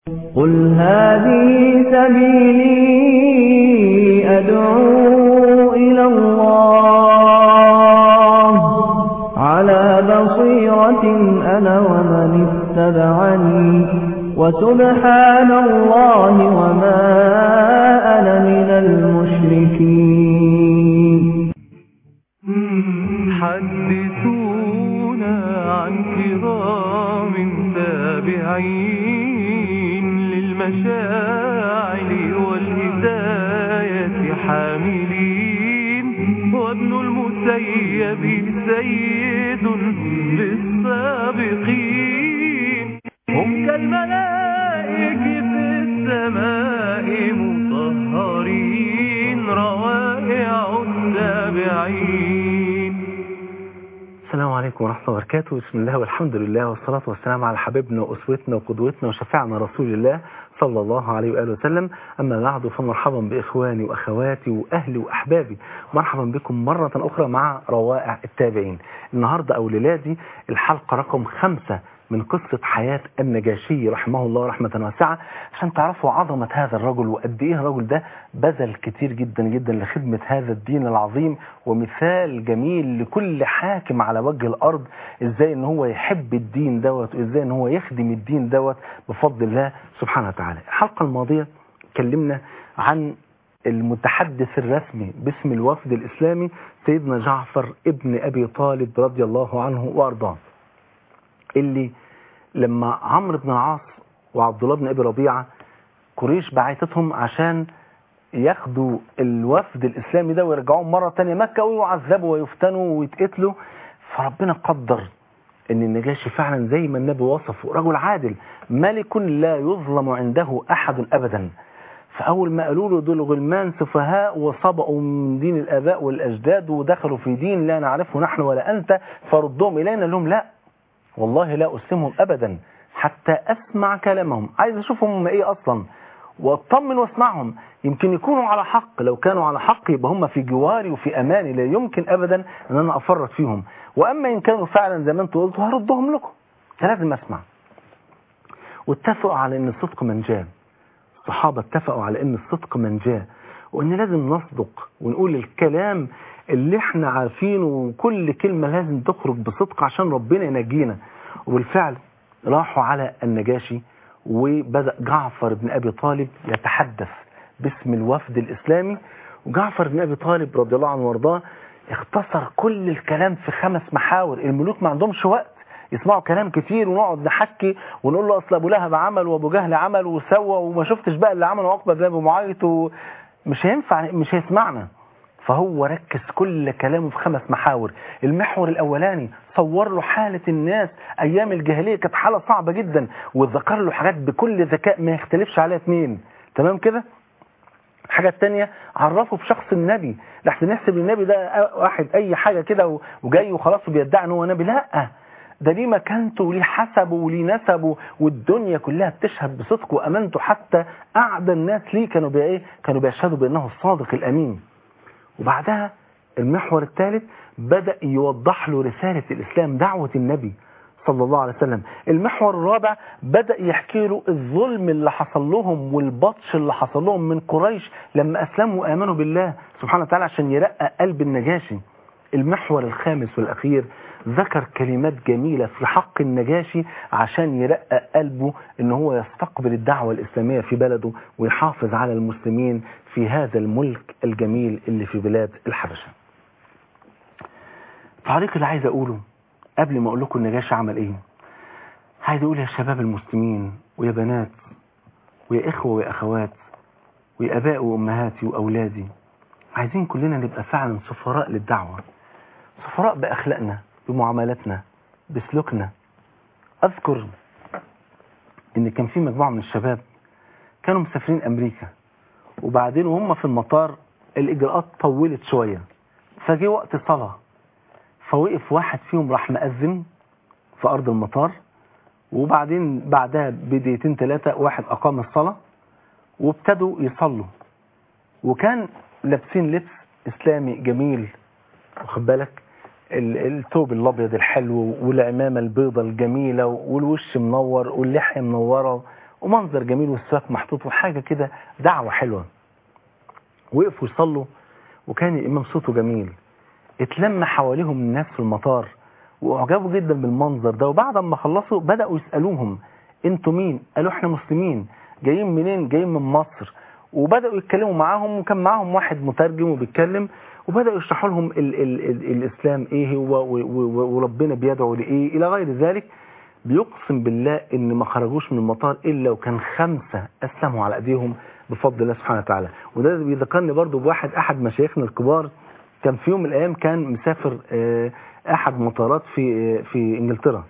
قل هذه سبيلي أدعو إلى الله على بصيرة أنا ومن اتبعني وسبحان الله وما أنا من المشركين. حدثونا عن كرام تابعين للمشاعر والهداية حاملين، وابن المسيب سيد للسابقين، هم كالملائك في السماء مطهرين روائع التابعين. السلام عليكم ورحمة الله وبركاته. بسم الله والحمد لله والصلاة والسلام على حبيبنا وأسوتنا وقدوتنا وشفيعنا رسول الله صلى الله عليه وآله وسلم. أما بعد، فمرحبا بإخواني وأخواتي وأهلي وأحبابي، مرحبا بكم مرة أخرى مع روائع التابعين. النهاردة أو ليلادي الحلقة رقم 5 من قصة حياة النجاشي رحمه الله رحمة واسعة، عشان تعرفوا عظمة هذا الرجل وقد ايه الرجل ده بذل كتير جدا جدا لخدمة هذا الدين العظيم، ومثال جميل لكل حاكم على وجه الأرض ازاي ان هو يحب الدين دوت، وازاي ان هو يخدم الدين دوت بفضل الله سبحانه وتعالى. الحلقة الماضية كلمنا عن المتحدث الرسمي باسم الوفد الإسلامي سيدنا جعفر ابن أبي طالب رضي الله عنه وأرضاه، اللي لما عمرو بن العاص وعبد الله بن أبي ربيعة قريش بعتتهم عشان ياخدوا الوفد الإسلامي ده ويرجعوهم مرة تانية مكة ويعذبوا ويفتنوا ويتقتلوا، فربنا قدر ان النجاشي فعلا زي ما النبي وصفه رجل عادل، ملك لا يظلم عنده أحد أبدا. فأول ما قالوا له دول غلمان سفهاء وصبأوا من دين الآباء والأجداد ودخلوا في دين لا نعرفه نحن ولا أنت فردهم إلينا، لهم لا والله لا أسلمهم أبدا حتى أسمع كلامهم، عايز أشوفهم هم إيه أصلا واطمن واسمعهم، يمكن يكونوا على حق، لو كانوا على حق يبقى هم في جواري وفي أماني، لا يمكن أبدا أن أنا أفرط فيهم، وأما إن كانوا فعلا زي ما أنتوا قلتوا هردهم لكم، فلازم أسمع. واتفقوا على أن الصدق منجاه، الصحابة اتفقوا على أن الصدق منجاه، وأن لازم نصدق ونقول الكلام اللي احنا عارفينه، وكل كلمة لازم تخرج بصدق عشان ربنا ينجينا. وبالفعل راحوا على النجاشي، وبدأ جعفر بن أبي طالب يتحدث باسم الوفد الإسلامي. وجعفر بن أبي طالب رضي الله عنه وارضاه اختصر كل الكلام في 5 محاور. الملوك ما عندهمش وقت يسمعوا كلام كتير ونقعد نحكي ونقول له أصل أبو لهب عمل وأبو جهل عمل وسوى وما شفتش بقى اللي عمله عقبة بن أبي معيط، مش هينفع، مش هيسمعنا. فهو ركز كل كلامه في 5 محاور. المحور الأولاني صور له حالة الناس أيام الجاهلية، كانت حالة صعبة جدا، وذكر له حاجات بكل ذكاء ما يختلفش عليها 2، تمام كده. الحاجة الثانية عرفه بشخص النبي، لحسن نحسب النبي ده واحد أي حاجة كده وجاي وخلاص وبيدعي أنه هو نبي، لا، ده ليه مكانته وليه حسبه وليه نسبه، والدنيا كلها بتشهد بصدقه وأمانته، حتى أعدى الناس ليه كانوا بيشهدوا بأنه الصادق الأمين. وبعدها المحور الثالث بدأ يوضح له رسالة الإسلام، دعوة النبي صلى الله عليه وسلم. المحور الرابع بدأ يحكي له الظلم اللي حصل لهم والبطش اللي حصل لهم من قريش لما أسلموا وآمنوا بالله سبحانه وتعالى عشان يرقى قلب النجاشي. المحور الخامس والأخير ذكر كلمات جميلة في حق النجاشي عشان يرقى قلبه ان هو يستقبل الدعوة الإسلامية في بلده ويحافظ على المسلمين في هذا الملك الجميل اللي في بلاد الحبشة. التعليق اللي عايز أقوله قبل ما أقول لكم النجاشي عمل إيه، عايز أقول يا شباب المسلمين ويا بنات ويا إخوة ويا أخوات ويا أباء وأمهاتي وأولادي، عايزين كلنا نبقى فعلا سفراء للدعوة، سفراء بأخلاقنا بمعاملاتنا بسلوكنا. أذكر إن كان في مجموعة من الشباب كانوا مسافرين أمريكا، وبعدين وهم في المطار الإجراءات طولت شوية، فجي وقت صلاة، فوقف واحد فيهم راح مأذن في أرض المطار، وبعدين بعدها بدقيقتين 3 واحد أقام الصلاة وابتدوا يصلوا، وكان لابسين لبس إسلامي جميل، واخد بالك، الثوب الأبيض الحلو والعمامة البيضة الجميلة والوش منور واللحية منورة ومنظر جميل والسواك محطوط وحاجة كده دعوة حلوة. وقفوا يصلوا وكان الإمام صوته جميل. اتلم حواليهم الناس في المطار واعجبوا جدا بالمنظر ده. وبعد ما خلصوا بدأوا يسألوهم انتوا مين؟ قالوا احنا مسلمين. جايين منين؟ جايين من مصر. وبدأوا يتكلموا معاهم وكان معاهم واحد مترجم وبيتكلم وبدأوا يشرحوا لهم الإسلام ايه هو وربنا بيدعو لإيه إلى غير ذلك. بيقسم بالله ان ما خرجوش من المطار إلا وكان 5 أسلموا على أيديهم بفضل الله سبحانه وتعالى. وده بيذكرني برضو بواحد أحد مشايخنا الكبار كان في يوم من الأيام كان مسافر أحد مطارات في إنجلترا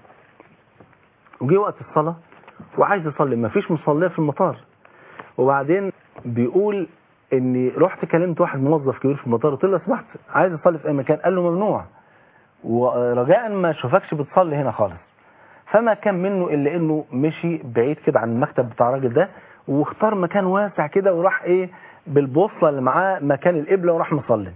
وجي وقت الصلاة وعايز يصلي ما فيش مصلية في المطار. وبعدين بيقول اني رحت كلمت واحد موظف كبير في المطار قلت له لو سمحت عايز اصلي في اي مكان. قال له ممنوع ورجاء ما اشوفكش بتصلي هنا خالص. فما كان منه الا انه مشي بعيد كده عن المكتب بتاع الراجل ده واختار مكان واسع كده وراح ايه بالبوصله اللي معاه مكان القبله وراح مصلي.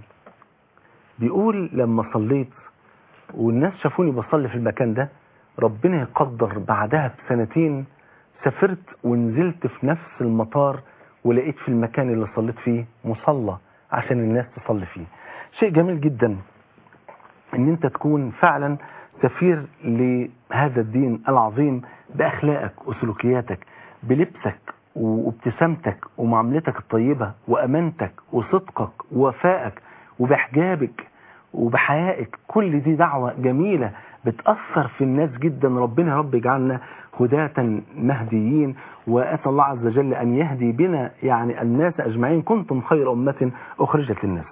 بيقول لما صليت والناس شافوني بصلي في المكان ده ربنا يقدر بعدها ب2 سافرت ونزلت في نفس المطار ولقيت في المكان اللي صليت فيه مصلى عشان الناس تصلي فيه. شيء جميل جدا ان انت تكون فعلا سفير لهذا الدين العظيم بأخلاقك وسلوكياتك بلبسك وابتسامتك ومعاملتك الطيبة وأمانتك وصدقك ووفائك وبحجابك وبحيائك. كل دي دعوة جميلة بتأثر في الناس جدا. ربنا يا رب يجعلنا هداة مهديين وأسأل الله عز وجل أن يهدي بنا يعني الناس أجمعين. كنتم خير أمة أخرجت للناس.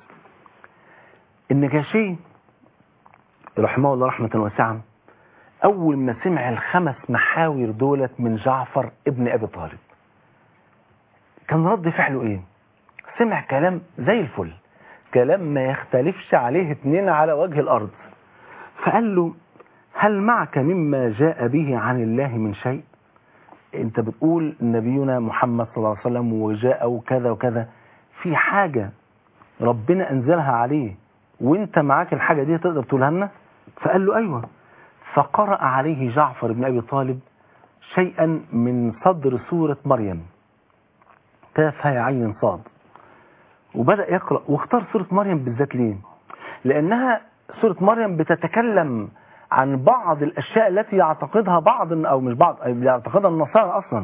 النجاشي رحمه الله رحمة واسعة أول ما سمع ال5 محاور دولت من جعفر ابن أبي طالب كان رد فعله إيه؟ سمع كلام زي الفل، كلام ما يختلفش عليه 2 على وجه الأرض. فقال له هل معك مما جاء به عن الله من شيء؟ انت بتقول نبينا محمد صلى الله عليه وسلم وجاء وكذا وكذا، في حاجة ربنا أنزلها عليه وانت معاك الحاجة دي تقدر تقولها لنا؟ فقال له أيوة. فقرأ عليه جعفر بن أبي طالب شيئا من صدر سورة مريم كاف هاء عين صاد. وبدأ يقرأ واختار سورة مريم بالذات ليه؟ لأنها سورة مريم بتتكلم عن بعض الأشياء التي يعتقدها بعض أو مش بعض يعتقدها النصارى أصلا،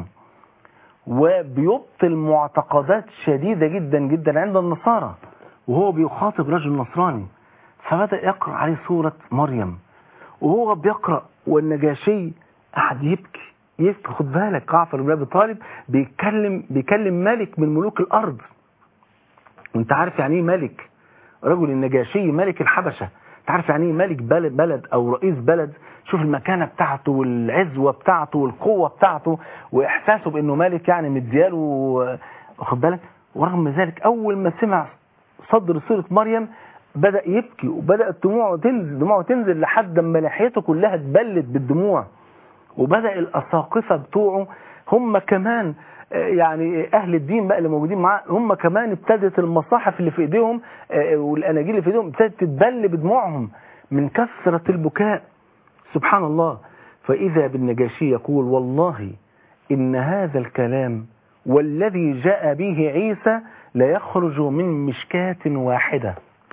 وبيبطل معتقدات شديدة جدا جدا عند النصارى وهو بيخاطب رجل نصراني. فبدأ يقرأ عليه سورة مريم وهو بيقرأ والنجاشي قعد يبكي. خد بالك جعفر بن أبي طالب بيكلم ملك من ملوك الأرض، وانت عارف يعني ايه ملك؟ رجل النجاشي ملك الحبشة، تعرف يعني ايه ملك بلد او رئيس بلد؟ شوف المكانة بتاعته والعزوة بتاعته والقوة بتاعته واحساسه بانه ملك يعني مدياله. واخد بالك؟ ورغم ذلك اول ما سمع صدر سورة مريم بدأ يبكي وبدأت دموعه تنزل لحد ما لحيته كلها اتبلت بالدموع. وبدأ الأساقفة بتوعه هم كمان يعني أهل الدين بقى اللي موجودين معاه هم كمان ابتدت المصاحف اللي في إيديهم والأناجيل اللي في إيديهم ابتدت تتبل بدموعهم من كثرة البكاء. سبحان الله. فإذا بالنجاشي يقول والله إن هذا الكلام والذي جاء به عيسى لا يخرج من مشكاة واحدة.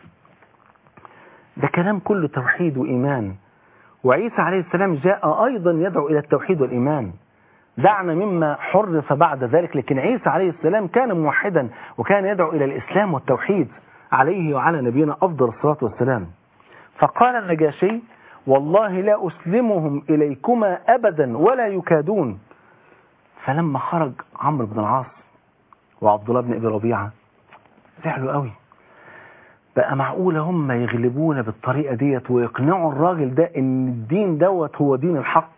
ده كلام كله توحيد وإيمان، وعيسى عليه السلام جاء أيضا يدعو إلى التوحيد والإيمان. دعنا مما حرف بعد ذلك، لكن عيسى عليه السلام كان موحدا وكان يدعو إلى الإسلام والتوحيد عليه وعلى نبينا أفضل الصلاة والسلام. فقال النجاشي والله لا أسلمهم إليكما أبدا ولا يكادون. فلما خرج عمرو بن العاص وعبد الله بن أبي ربيعة زعلوا قوي، بقى معقولة هم يغلبونا بالطريقة ديت ويقنعوا الراجل ده ان الدين دوت هو دين الحق،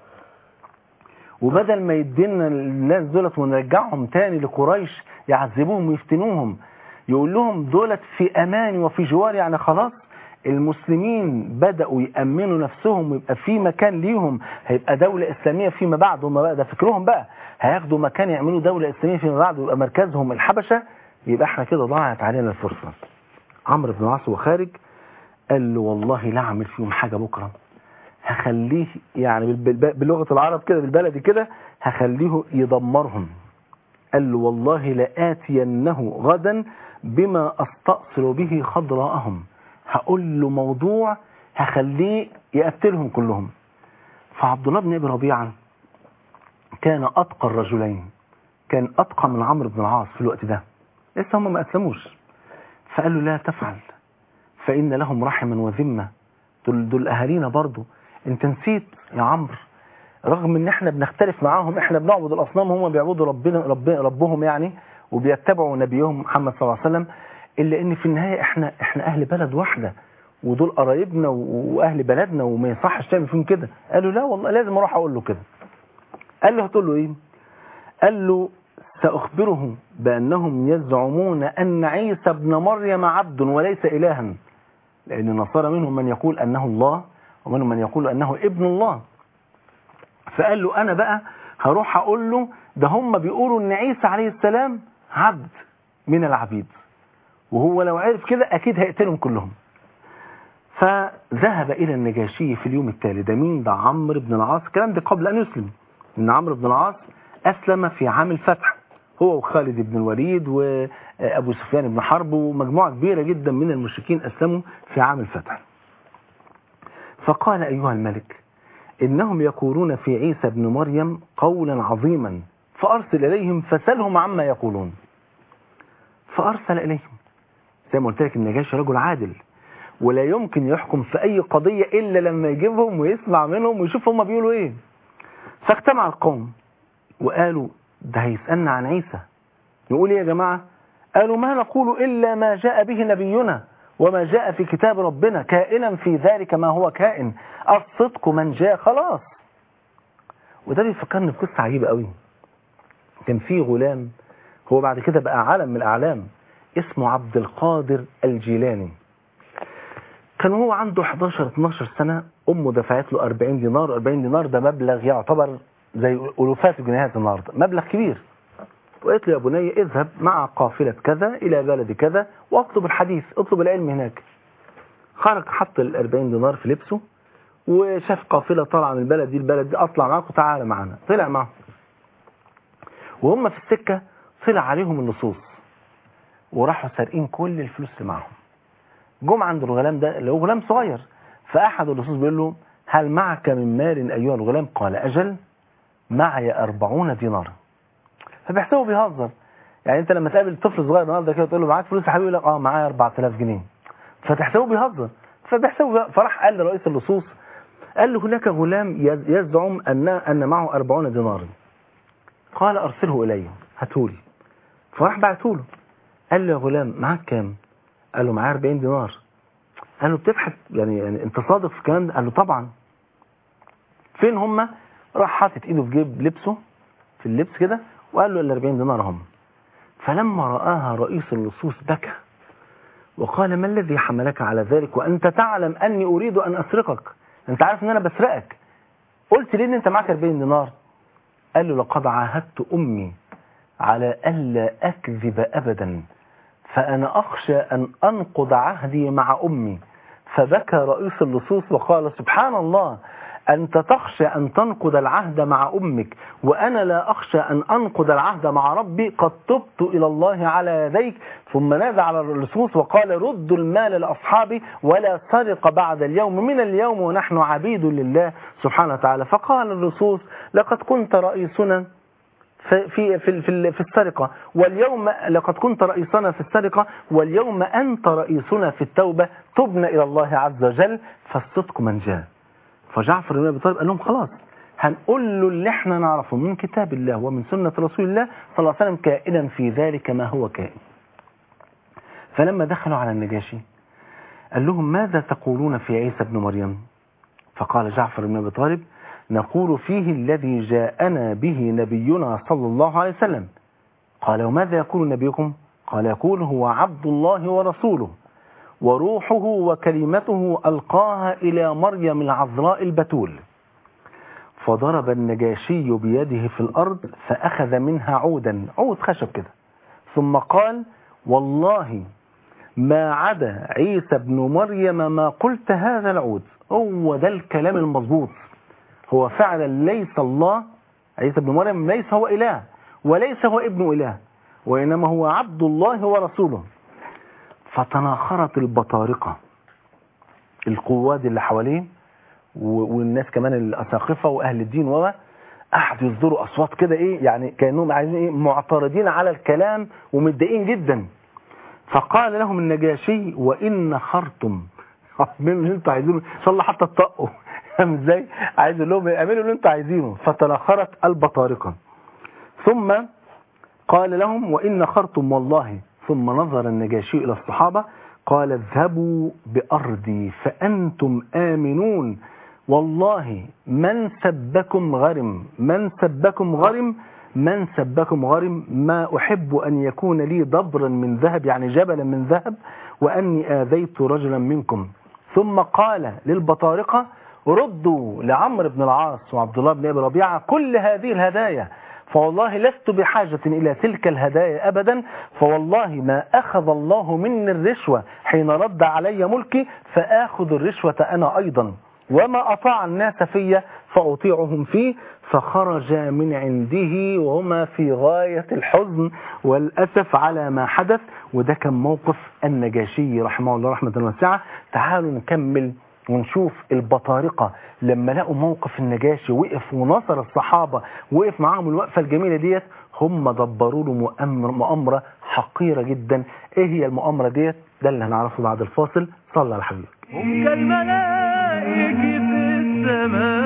وبدل ما يدينا الناس دولت ونرجعهم تاني لقريش يعذبوهم ويفتنوهم يقول لهم دولت في امان وفي جوار. يعني خلاص المسلمين بدأوا يأمنوا نفسهم ويبقى في مكان ليهم، هيبقى دولة إسلامية فيما بعد. هم بقى ده فكرهم بقى هياخدوا مكان يعملوا دولة إسلامية فيما بعد ويبقى مركزهم الحبشة. يبقى احنا كده ضاعت علينا الفرصة. عمرو بن العاص وخارج قال له والله لا اعمل فيهم حاجة بكرة هخليه يعني بلغة العرب كده بالبلدي كده هخليه يدمرهم. قال له والله لآتينه غدا بما أستأصل به خضراءهم، هقول له موضوع هخليه يقتلهم كلهم. فعبد الله بن أبي ربيعة كان أتقى الرجلين، كان أتقى من عمرو بن العاص في الوقت ده، لسه هم ما أسلموش. فقال له لا تفعل فإن لهم رحما وذمة، دول أهالينا برضو، انت نسيت يا عمرو، رغم ان احنا بنختلف معاهم، احنا بنعبد الأصنام هم بيعبدوا ربهم يعني، وبيتبعوا نبيهم محمد صلى الله عليه وسلم، إلا ان في النهاية احنا أهل بلد واحدة، ودول قرايبنا وأهل بلدنا وما يصحش تعمل فيهم كده. قال له لا والله لازم أروح أقول له كده. قال له هتقول له إيه؟ قال له سأخبره بأنهم يزعمون أن عيسى ابن مريم عبد وليس إلها، لأن النصارى منهم من يقول أنه الله ومنهم من يقول أنه ابن الله. فقال له أنا بقى هروح أقول له ده هم بيقولوا أن عيسى عليه السلام عبد من العبيد، وهو لو عرف كده أكيد هيقتلهم كلهم. فذهب إلى النجاشي في اليوم التالي. ده مين؟ ده عمرو بن العاص. الكلام ده قبل أن يسلم، إن عمرو بن العاص أسلم في عام الفتح، هو وخالد بن الوليد وأبو سفيان بن حرب ومجموعة كبيرة جدا من المشركين أسلموا في عام الفتح. فقال أيها الملك إنهم يقولون في عيسى بن مريم قولا عظيما، فأرسل إليهم فسألهم عما يقولون. فأرسل إليهم. زي ما قلت لك النجاشي رجل عادل، ولا يمكن يحكم في أي قضية إلا لما يجيبهم ويسمع منهم ويشوف هم بيقولوا إيه. فاجتمع القوم وقالوا ده هيسألنا عن عيسى، نقول إيه يا جماعة؟ قالوا ما نقول إلا ما جاء به نبينا وما جاء في كتاب ربنا، كائنا في ذلك ما هو كائن، الصدق من جاء خلاص. وده بيفكرني بقصة عجيبة قوي. كان في غلام هو بعد كده بقى عالم من الأعلام اسمه عبد القادر الجيلاني. كان هو عنده 11-12 سنة، أمه دفعت له 40 دينار. 40 دينار ده مبلغ يعتبر زي ألوفات الجنيهات النهارده، مبلغ كبير. وقالت له يا بني اذهب مع قافلة كذا إلى بلد كذا واطلب الحديث، اطلب العلم هناك. خرج حط 40 دينار في لبسه وشاف قافلة طالعة من البلد دي البلد دي، أطلع معاك وتعالى معنا. طلع معه، وهم في السكة طلع عليهم اللصوص وراحوا سارقين كل الفلوس اللي معهم. جم عند الغلام ده اللي هو غلام صغير، فأحد اللصوص بيقول له هل معك من مال أيها الغلام؟ قال أجل معي 40 دينار. فبيحسبه بيهزر، يعني انت لما تقابل طفل صغير النهارده كده تقول له معاك فلوس يا حبيبي؟ يقول لك معايا 4000 جنيه. فتحسبه بيهزر، فبيحسبه. فراح قال لرئيس اللصوص، قال له هناك غلام يزعم ان معه 40 دينار، قال ارسله الي هاتولي. فراح بعته له، قال له يا غلام معاك كام؟ قال له معايا 40 دينار. قال له بتضحك يعني انت صادق في الكلام ده؟ قال له طبعا. فين هم؟ راح حاطط ايده في جيب لبسه في اللبس كده وقال له ال 40 دينار هم. فلما رآها رئيس اللصوص بكى وقال ما الذي حملك على ذلك وأنت تعلم أني أريد أن أسرقك، أنت عارف أن أنا بسرقك، قلت لي أن أنت معك 40 دينار؟ قال له لقد عاهدت أمي على ألا أكذب أبدا، فأنا أخشى أن أنقض عهدي مع أمي. فبكى رئيس اللصوص وقال سبحان الله، أنت تخشى أن تنقض العهد مع أمك وأنا لا أخشى أن أنقض العهد مع ربي، قد تبت إلى الله على يديك. ثم نادى على اللصوص وقال ردوا المال لأصحابي ولا سرق بعد اليوم، من اليوم ونحن عبيد لله سبحانه وتعالى. فقال اللصوص لقد كنت رئيسنا في السرقة، واليوم لقد كنت رئيسنا في السرقة واليوم أنت رئيسنا في التوبة، تبنا إلى الله عز وجل فالصدق من جاء. فجعفر بن أبي طالب قال لهم خلاص هنقول له اللي احنا نعرفه من كتاب الله ومن سنة رسول الله صلى الله عليه وسلم كائنا في ذلك ما هو كائن. فلما دخلوا على النجاشي قال لهم ماذا تقولون في عيسى بن مريم؟ فقال جعفر بن أبي طالب نقول فيه الذي جاءنا به نبينا صلى الله عليه وسلم. قال وماذا يقول نبيكم؟ قال يقول هو عبد الله ورسوله وروحه وكلمته ألقاها إلى مريم العذراء البتول. فضرب النجاشي بيده في الأرض فأخذ منها عودا، عود خشب كده، ثم قال والله ما عدا عيسى بن مريم ما قلت هذا العود هو ده الكلام المظبوط. هو فعلا ليس الله، عيسى بن مريم ليس هو إله وليس هو ابن إله، وإنما هو عبد الله ورسوله. فتناخرت البطارقة، القواد اللي حواليه والناس كمان الأساقفة وأهل الدين قعدوا يصدروا أصوات كده إيه، يعني كأنهم عايزين إيه، معترضين على الكلام ومتضايقين جدا. فقال لهم النجاشي: وإن خرتم من اللي انتوا عايزينه، ان شاء الله حتى تطقوا ازاي، عايز لهم اعملوا اللي انتوا عايزينه. فتناخرت البطارقة. ثم قال لهم: وإن خرتم والله. ثم نظر النجاشي إلى الصحابة قال: اذهبوا بأرضي فأنتم آمنون، والله من سبكم غرم، من سبكم غرم، من سبكم غرم، ما أحب أن يكون لي دبرا من ذهب، يعني جبلا من ذهب، وأني آذيت رجلا منكم. ثم قال للبطارقة: ردوا لعمرو بن العاص وعبد الله بن أبي ربيعة كل هذه الهدايا، فوالله لست بحاجة إلى تلك الهدايا أبدا، فوالله ما أخذ الله مني الرشوة حين رد علي ملكي فآخذ الرشوة أنا أيضا، وما أطاع الناس في فأطيعهم فيه. فخرج من عنده وهما في غاية الحزن والأسف على ما حدث. وده كان موقف النجاشي رحمه الله رحمة واسعة. تعالوا نكمل ونشوف البطارقة لما لقوا موقف النجاشي وقف ونصر الصحابة، وقف معاهم الوقفة الجميلة ديت، هم دبروا له مؤامرة حقيرة جدا. ايه هي المؤامرة ديت؟ ده اللي هنعرفه بعد الفاصل. صلى على حبيبك. هم كالملائكة في السماء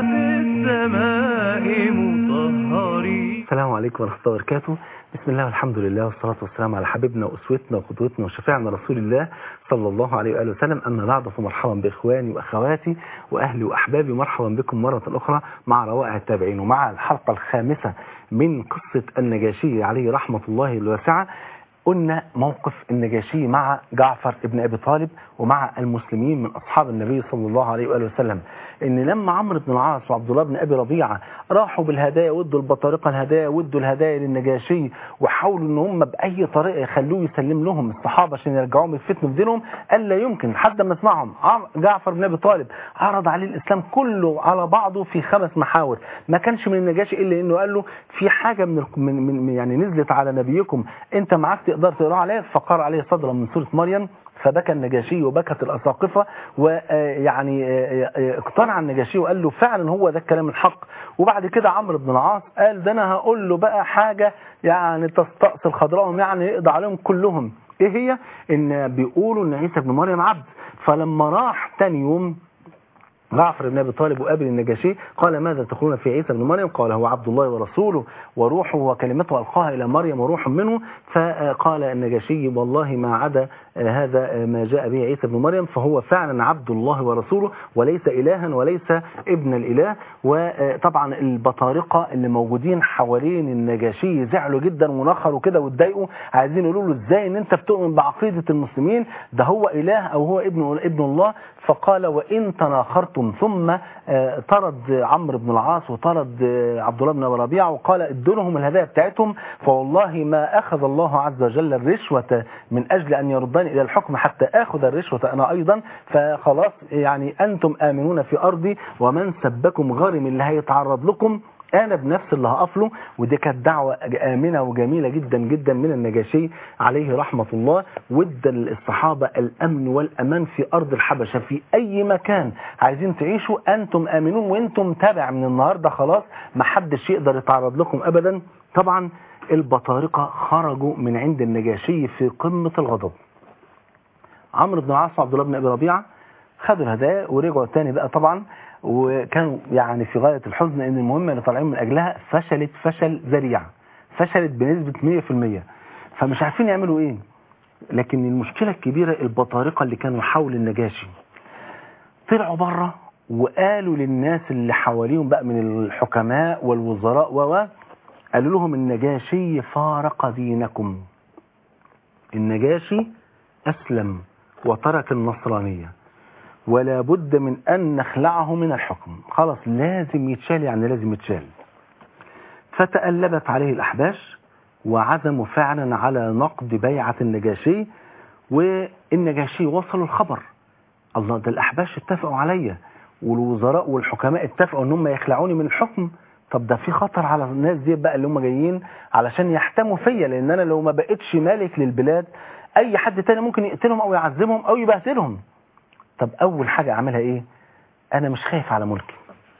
مطهرين. السلام عليكم ورحمة الله وبركاته. بسم الله والحمد لله والصلاة والسلام على حبيبنا وأسوتنا وقدوتنا وشفيعنا رسول الله صلى الله عليه وآله وسلم. أما بعد، فمرحبا بإخواني وأخواتي وأهلي وأحبابي، مرحبا بكم مرة أخرى مع روائع التابعين ومع الحلقة الخامسة من قصة النجاشي عليه رحمة الله الواسعة. قلنا موقف النجاشي مع جعفر ابن أبي طالب ومع المسلمين من أصحاب النبي صلى الله عليه وآله وسلم، إن لما عمرو بن العاص وعبد الله بن أبي ربيعة راحوا بالهدايا وادوا البطارقة الهدايا وادوا الهدايا للنجاشي، وحاولوا إن هم بأي طريقة يخلوه يسلم لهم الصحابة عشان يرجعوهم يفتنوا في دينهم، قال لا يمكن حد ما يسمعهم. جعفر بن أبي طالب عرض عليه الإسلام كله على بعضه في 5 محاور. ما كانش من النجاشي إلا إنه قال له في حاجة من يعني نزلت على نبيكم أنت معاك تقدر تقرأ عليه، فقرأ عليه صدرا من سورة مريم، فبكى النجاشي وبكت الأساقفة، ويعني اقتنع النجاشي وقال له فعلا هو ده الكلام الحق. وبعد كده عمرو بن العاص قال ده أنا هقول له بقى حاجة يعني تستأصل خضرهم، يعني يقضي عليهم كلهم. ايه هي؟ ان بيقولوا ان عيسى بن مريم عبد. فلما راح تاني يوم جعفر بن أبي طالب وقابل النجاشي قال: ماذا تقولون في عيسى بن مريم؟ قال: هو عبد الله ورسوله وروحه وكلمته ألقاها إلى مريم وروح منه. فقال النجاشي: والله ما عدا هذا ما جاء به عيسى بن مريم، فهو فعلا عبد الله ورسوله وليس إلها وليس ابن الإله. وطبعا البطارقة اللي موجودين حوالين النجاشي زعلوا جدا ونخروا كده واتضايقوا، عايزين يقولوا له ازاي ان انت بتؤمن بعقيدة المسلمين ده هو إله أو هو ابن الله. فقال: وإن تناخرتم. ثم طرد عمرو بن العاص وطرد عبد الله بن أبي ربيعة وقال: ادوا لهم الهدايا بتاعتهم، فوالله ما أخذ الله عز وجل الرشوة من أجل أن يردني إلى الحكم حتى أخذ الرشوة أنا أيضا، فخلاص يعني أنتم آمنون في أرضي، ومن سبكم غارم اللي هيتعرض لكم أنا بنفس اللي هقفله. ودي كانت دعوة آمنة وجميلة جدا جدا من النجاشي عليه رحمة الله، وادى الصحابة الأمن والأمان في أرض الحبشة، في أي مكان عايزين تعيشوا أنتم آمنون وأنتم تابع من النهاردة، خلاص ما حدش يقدر يتعرض لكم أبدا. طبعا البطارقة خرجوا من عند النجاشي في قمة الغضب. عمرو بن العاص وعبد الله بن أبي ربيعة خدوا الهدايا ورجعوا تاني بقى طبعا، وكانوا يعني في غاية الحزن ان المهمة اللي طالعين من اجلها فشلت فشل ذريع، فشلت بنسبة 100%، فمش عارفين يعملوا ايه. لكن المشكلة الكبيرة البطارقة اللي كانوا حول النجاشي طلعوا بره وقالوا للناس اللي حواليهم بقى من الحكماء والوزراء قالوا لهم النجاشي فارق دينكم، النجاشي أسلم وترك النصرانية، ولا بد من أن نخلعه من الحكم، خلاص لازم يتشال، يعني لازم يتشال. فتألبت عليه الأحباش وعزموا فعلا على نقض بيعة النجاشي، والنجاشي وصلوا الخبر: الله، ده الأحباش اتفقوا عليا والوزراء والحكماء اتفقوا ان هم يخلعوني من الحكم، طب ده في خطر على الناس دي بقى اللي هم جايين علشان يحتموا فيا، لان انا لو ما بقتش مالك للبلاد اي حد تاني ممكن يقتلهم او يعذبهم او يبهدلهم. طب اول حاجة اعملها ايه؟ انا مش خايف على ملكي.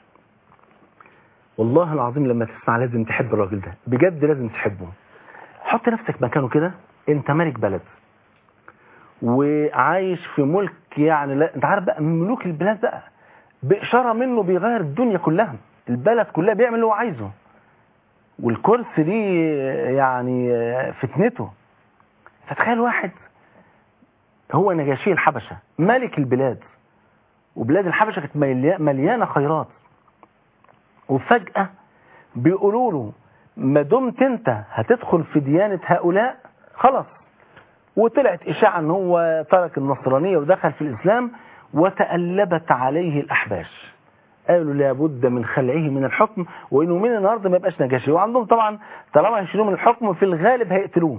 والله العظيم لما تسمع لازم تحب الراجل ده بجد، لازم تحبه. حط نفسك مكانه كده، انت ملك بلد وعايش في ملك، يعني لا انت عارف بقى ملوك البلاد بقى بإشارة منه بيغير الدنيا كلها، البلد كلها بيعمل اللي هو عايزه، والكرسي دي يعني فتنته. فتخيل واحد هو نجاشي الحبشة ملك البلاد، وبلاد الحبشة كانت مليانة خيرات، وفجأة بيقولوا له ما دمت انت هتدخل في ديانة هؤلاء خلاص. وطلعت إشاعة ان هو ترك النصرانية ودخل في الإسلام، وتألبت عليه الأحباش، قالوا لابد من خلعه من الحكم، وانه من النهارده ما يبقاش نجاشي. وعندهم طبعا طالما هيشيلوه من الحكم في الغالب هيقتلوه.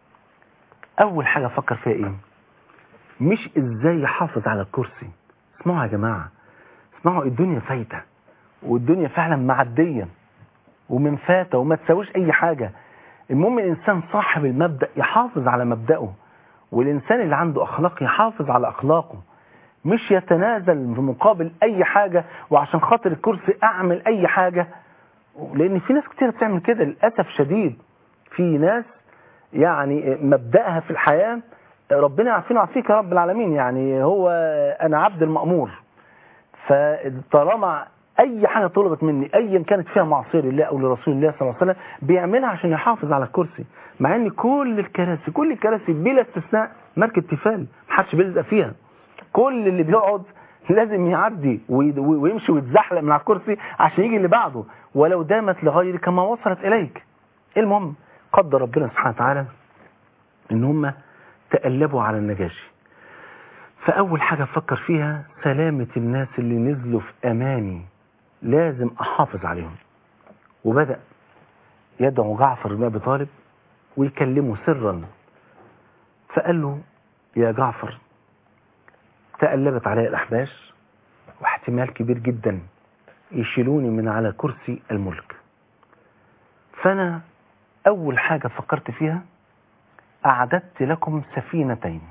اول حاجه فكر فيها ايه؟ مش ازاي يحافظ على الكرسي. اسمعوا يا جماعه، اسمعوا، الدنيا فايته والدنيا فعلا معديه ومن فاته وما تساويش اي حاجه. المهم الانسان صاحب المبدا يحافظ على مبدأه، والانسان اللي عنده اخلاق يحافظ على اخلاقه، مش يتنازل في مقابل اي حاجة وعشان خاطر الكرسي اعمل اي حاجة. لان في ناس كتير بتعمل كده للأسف شديد. في ناس يعني مبدأها في الحياة ربنا يعافينا ويعافيك يا رب العالمين، يعني هو انا عبد المأمور، فطالما اي حاجة طلبت مني ايا كانت فيها معصية لله او لرسول الله صلى الله عليه وسلم بيعملها عشان يحافظ على الكرسي، مع ان كل الكراسي بلا استثناء ماركة تيفال محدش بيلزق فيها. كل اللي بيقعد لازم يعدي ويمشي ويتزحلق من على الكرسي عشان يجي اللي بعده، ولو دامت لغيرك ما وصلت إليك. المهم قدر ربنا سبحانه وتعالى ان هم تقلبوا على النجاشي. فأول حاجة فكر فيها سلامة الناس اللي نزلوا في أماني، لازم أحافظ عليهم. وبدأ يدعو جعفر بن أبي طالب ويكلمه سرا، فقال له يا جعفر تقلبت علي الأحباش واحتمال كبير جدا يشيلوني من على كرسي الملك، فأنا أول حاجة فكرت فيها أعددت لكم سفينتين،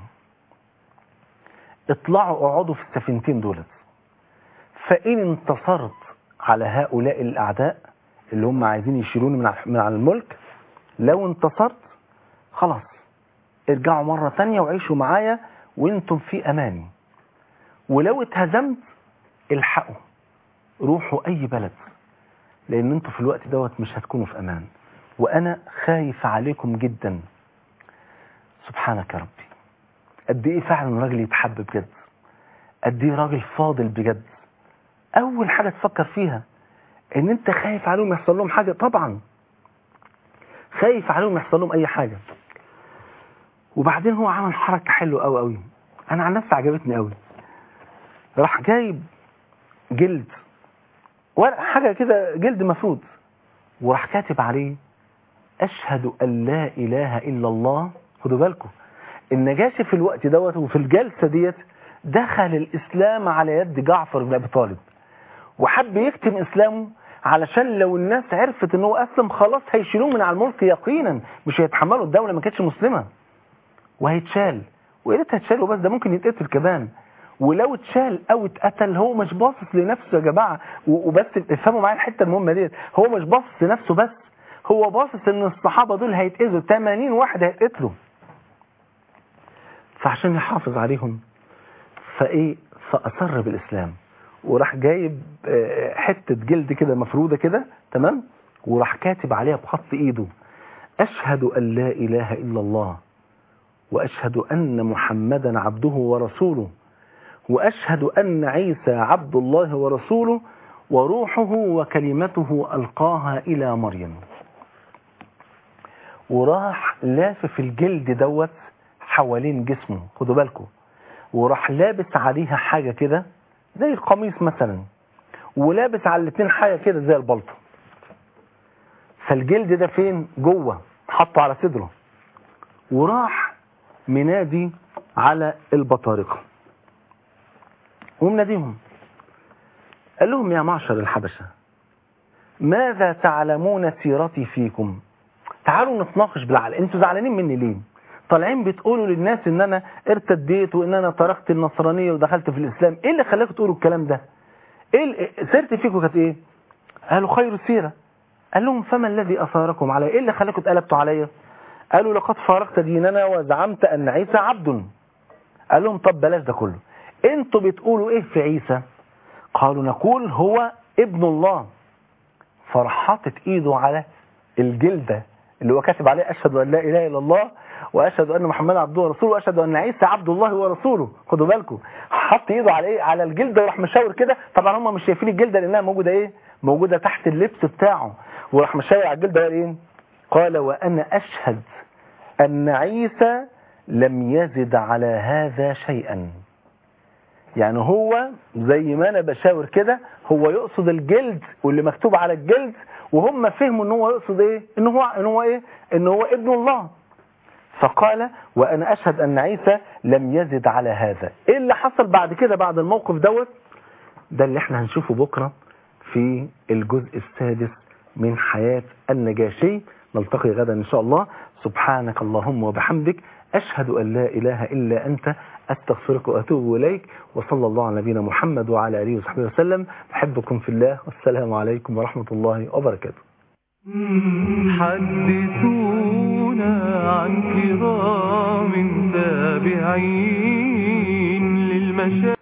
اطلعوا اقعدوا في السفينتين دولت، فإن انتصرت على هؤلاء الأعداء اللي هم عايزين يشيلوني من على الملك، لو انتصرت خلاص ارجعوا مرة تانية وعيشوا معايا وانتم في أماني، ولو اتهزمت الحقوا روحوا أي بلد، لأن انتم في الوقت دوت مش هتكونوا في أمان، وأنا خايف عليكم جدا. سبحانك يا ربي، قد ايه فعلا راجل يتحب بجد، قد ايه راجل فاضل بجد. أول حاجة تفكر فيها ان انت خايف عليهم يحصل لهم حاجة، طبعا خايف عليهم يحصل لهم أي حاجة. وبعدين هو عمل حركة حلوة قوي قوي، أنا عن نفسي عجبتني قوي. راح جايب جلد ورق حاجة كده، جلد مفروض، وراح كاتب عليه أشهد أن لا إله إلا الله. خدوا بالكم النجاشي في الوقت دوت وفي الجلسة ديت دخل الإسلام على يد جعفر بن أبي طالب، وحب يكتم إسلامه علشان لو الناس عرفت ان هو أسلم خلاص هيشيلوه من على الملك يقينا، مش هيتحملوا، الدولة ما كانتش مسلمة وهيتشال، وقلت هتشال وبس، ده ممكن يتقتل كمان، ولو اتشال او اتقتل هو مش باصص لنفسه يا جماعة. وبس افهموا معايا الحتة المهمة ديت، هو مش باصص لنفسه بس، هو باصص ان الصحابة دول هيتأذوا، 80 واحد هيتقتلوا. فعشان يحافظ عليهم فأصر بالإسلام، وراح جايب حتة جلد كده مفرودة كده تمام، وراح كاتب عليها بخط ايده أشهد أن لا إله إلا الله، وأشهد أن محمدا عبده ورسوله، وأشهد أن عيسى عبد الله ورسوله وروحه وكلمته ألقاها إلى مريم. وراح لافف الجلد دوت حوالين جسمه، خدوا بالكم، وراح لابس عليها حاجة كده زي القميص مثلا، ولابس على الاثنين حاجة كده زي البلطو. فالجلد ده فين؟ جوه، حطه على صدره، وراح منادي على البطارقة ومناديهم قال لهم يا معشر الحبشة ماذا تعلمون سيرتي فيكم؟ تعالوا نتناقش بالعقل، انتوا زعلانين مني ليه؟ طالعين بتقولوا للناس ان انا ارتديت وان انا تركت النصرانية ودخلت في الاسلام، ايه اللي خلاكم تقولوا الكلام ده؟ سيرتي فيكم كانت ايه؟ قالوا خير السيرة. قال لهم فما الذي اثاركم علي؟ ايه اللي خلاكم اتقلبتوا عليا؟ قالوا لقد فارقت ديننا وزعمت ان عيسى عبد. قال لهم طب بلاش ده كله، انتوا بتقولوا ايه في عيسى؟ قالوا نقول هو ابن الله. فراح حاطط ايده على الجلدة اللي هو كاتب عليه اشهد ان لا اله الا الله واشهد ان محمد عبده ورسوله واشهد ان عيسى عبد الله ورسوله. خدوا بالكم، حط ايده على ايه؟ على الجلدة وراح مشاور كده. طبعا هم مش شايفين الجلدة لانها موجودة ايه؟ موجودة تحت اللبس بتاعه. وراح مشاور على الجلدة وقال ايه؟ قال وانا اشهد ان عيسى لم يزد على هذا شيئا. يعني هو زي ما انا بشاور كده هو يقصد الجلد واللي مكتوب على الجلد، وهم فهموا ان هو يقصد ايه؟ ان هو ابن الله. فقال وانا اشهد ان عيسى لم يزد على هذا. ايه اللي حصل بعد كده بعد الموقف دوت؟ ده اللي احنا هنشوفه بكرة في الجزء السادس من حياة النجاشي. نلتقي غدا ان شاء الله. سبحانك اللهم وبحمدك أشهد أن لا إله إلا أنت أستغفرك وأتوب إليك. وصلى الله على نبينا محمد وعلى آله وصحبه وسلم. أحبكم في الله والسلام عليكم ورحمة الله وبركاته. حدثونا عن كرام تابعين للمشاهد.